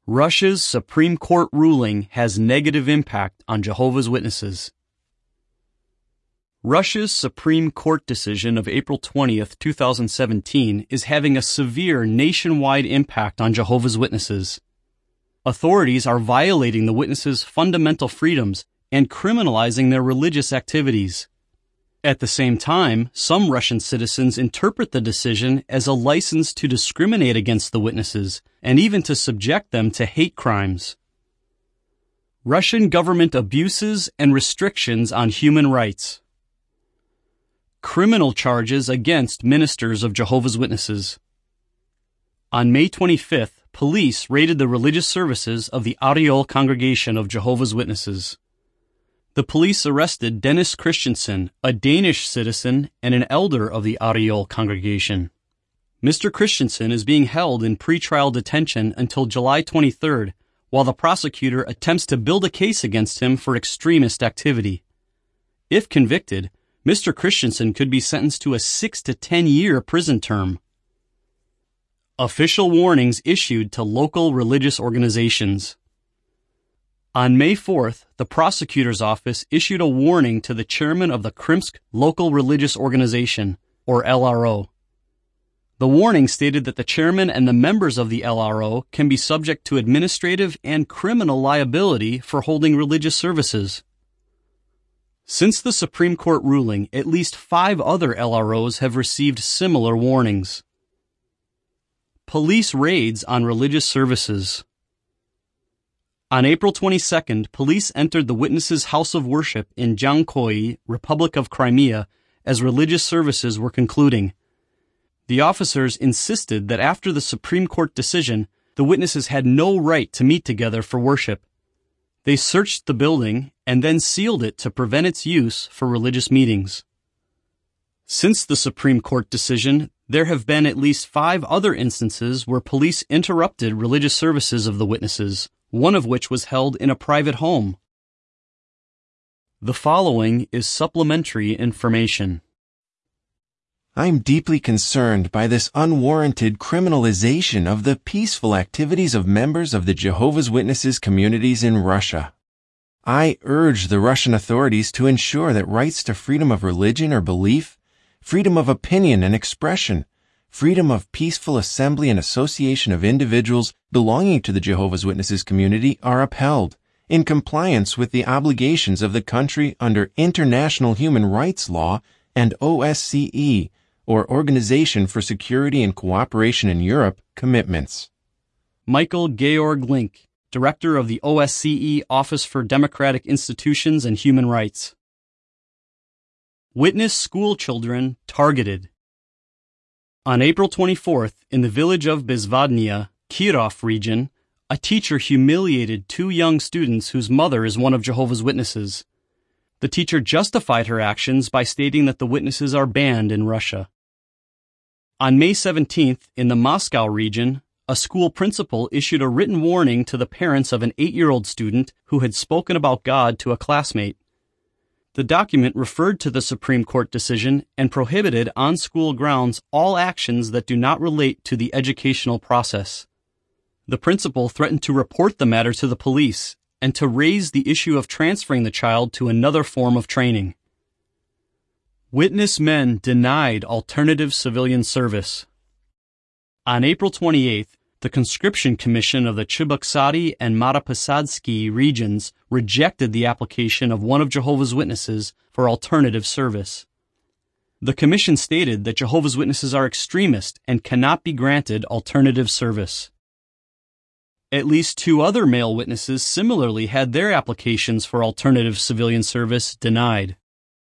Russia's Supreme Court ruling has negative impact on Jehovah's Witnesses. Russia's Supreme Court decision of April 20, 2017 is having a severe nationwide impact on Jehovah's Witnesses. Authorities are violating the witnesses' fundamental freedoms and criminalizing their religious activities. At the same time, some Russian citizens interpret the decision as a license to discriminate against the witnesses and even to subject them to hate crimes. Russian government abuses and restrictions on human rights. Criminal charges against ministers of Jehovah's Witnesses. On May 25th, police raided the religious services of the Ariel Congregation of Jehovah's Witnesses. The police arrested Dennis Christensen, a Danish citizen and an elder of the Ariel congregation. Mr. Christensen is being held in pretrial detention until July 23rd, while the prosecutor attempts to build a case against him for extremist activity. If convicted, Mr. Christensen could be sentenced to a 6 to 10 year prison term. Official warnings issued to local religious organizations. On May 4th, the prosecutor's office issued a warning to the chairman of the Krimsk Local Religious Organization, or LRO. The warning stated that the chairman and the members of the LRO can be subject to administrative and criminal liability for holding religious services. Since the Supreme Court ruling, at least 5 other LROs have received similar warnings. Police raids on religious services. On April 22nd, police entered the Witnesses' House of Worship in Jankoy, Republic of Crimea, as religious services were concluding. The officers insisted that after the Supreme Court decision, the witnesses had no right to meet together for worship. They searched the building and then sealed it to prevent its use for religious meetings. Since the Supreme Court decision, there have been at least 5 other instances where police interrupted religious services of the witnesses, one of which was held in a private home. The following is supplementary information. I'm deeply concerned by this unwarranted criminalization of the peaceful activities of members of the Jehovah's Witnesses communities in Russia. I urge the Russian authorities to ensure that rights to freedom of religion or belief, freedom of opinion and expression, freedom of peaceful assembly and association of individuals belonging to the Jehovah's Witnesses community are upheld in compliance with the obligations of the country under international human rights law and OSCE, or Organization for Security and Cooperation in Europe, commitments. Michael Georg Link, Director of the OSCE Office for Democratic Institutions and Human Rights. Witness school children targeted. On April 24th, in the village of Bezvodnia, Kirov region, a teacher humiliated 2 young students whose mother is one of Jehovah's Witnesses. The teacher justified her actions by stating that the witnesses are banned in Russia. On May 17th, in the Moscow region, a school principal issued a written warning to the parents of an 8-year-old student who had spoken about God to a classmate. The document referred to the Supreme Court decision and prohibited on school grounds all actions that do not relate to the educational process. The principal threatened to report the matter to the police and to raise the issue of transferring the child to another form of training. Witness men denied alternative civilian service. On April 28th, the Conscription Commission of the Cheboksary and Matapasadsky regions rejected the application of one of Jehovah's Witnesses for alternative service. The commission stated that Jehovah's Witnesses are extremist and cannot be granted alternative service. At least 2 other male witnesses similarly had their applications for alternative civilian service denied.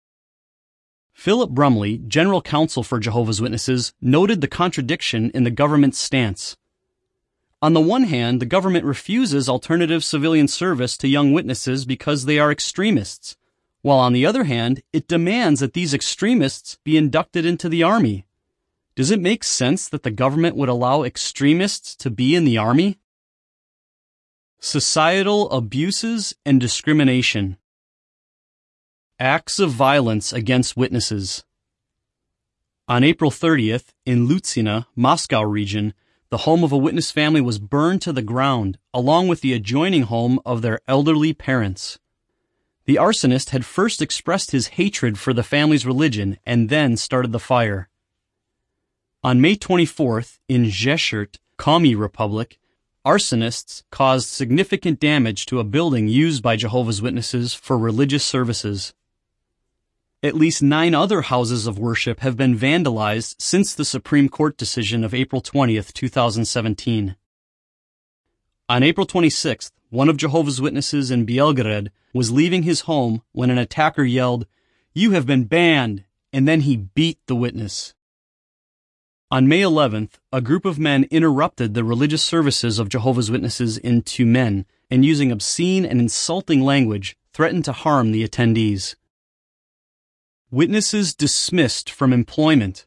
Philip Brumley, General Counsel for Jehovah's Witnesses, noted the contradiction in the government's stance. On the one hand, the government refuses alternative civilian service to young witnesses because they are extremists, while on the other hand, it demands that these extremists be inducted into the army. Does it make sense that the government would allow extremists to be in the army? Societal abuses and discrimination. Acts of violence against witnesses. On April 30th, in Lutzina, Moscow region, the home of a witness family was burned to the ground, along with the adjoining home of their elderly parents. The arsonist had first expressed his hatred for the family's religion and then started the fire. On May 24th, in Zhezhurt, Komi Republic, arsonists caused significant damage to a building used by Jehovah's Witnesses for religious services. At least 9 other houses of worship have been vandalized since the Supreme Court decision of April 20th, 2017. On April 26th, one of Jehovah's Witnesses in Belgrade was leaving his home when an attacker yelled, "You have been banned," and then he beat the witness. On May 11th, a group of men interrupted the religious services of Jehovah's Witnesses in Tumen and using obscene and insulting language threatened to harm the attendees. Witnesses dismissed from employment.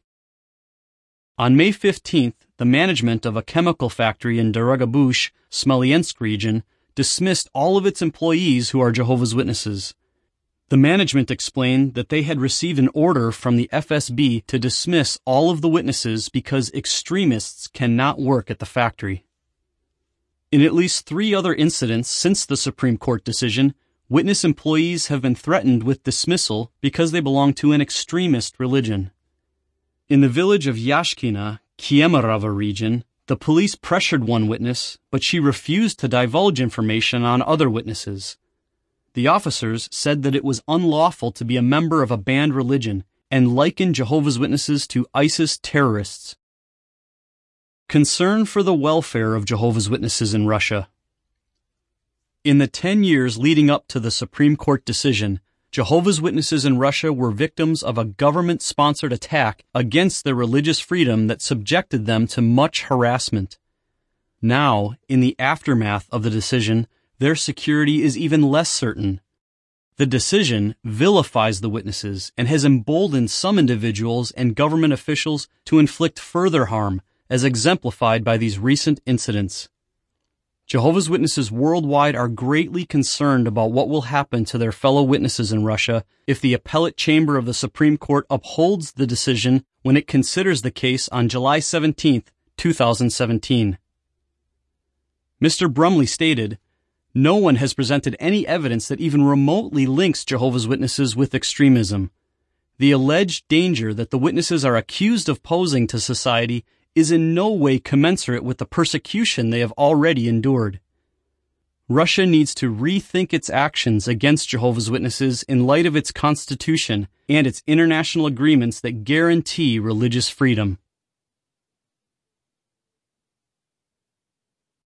On May 15th, the management of a chemical factory in Dorogobush, Smolensk region, dismissed all of its employees who are Jehovah's Witnesses. The management explained that they had received an order from the FSB to dismiss all of the witnesses because extremists cannot work at the factory. In at least 3 other incidents since the Supreme Court decision, witness employees have been threatened with dismissal because they belong to an extremist religion. In the village of Yashkina, Kemerovo region, the police pressured one witness, but she refused to divulge information on other witnesses. The officers said that it was unlawful to be a member of a banned religion and likened Jehovah's Witnesses to ISIS terrorists. Concern for the welfare of Jehovah's Witnesses in Russia. In the 10 years leading up to the Supreme Court decision, Jehovah's Witnesses in Russia were victims of a government-sponsored attack against their religious freedom that subjected them to much harassment. Now, in the aftermath of the decision, their security is even less certain. The decision vilifies the witnesses and has emboldened some individuals and government officials to inflict further harm, as exemplified by these recent incidents. Jehovah's Witnesses worldwide are greatly concerned about what will happen to their fellow witnesses in Russia if the appellate chamber of the Supreme Court upholds the decision when it considers the case on July 17, 2017. Mr. Brumley stated, "No one has presented any evidence that even remotely links Jehovah's Witnesses with extremism. The alleged danger that the witnesses are accused of posing to society is in no way commensurate with the persecution they have already endured. Russia needs to rethink its actions against Jehovah's Witnesses in light of its constitution and its international agreements that guarantee religious freedom."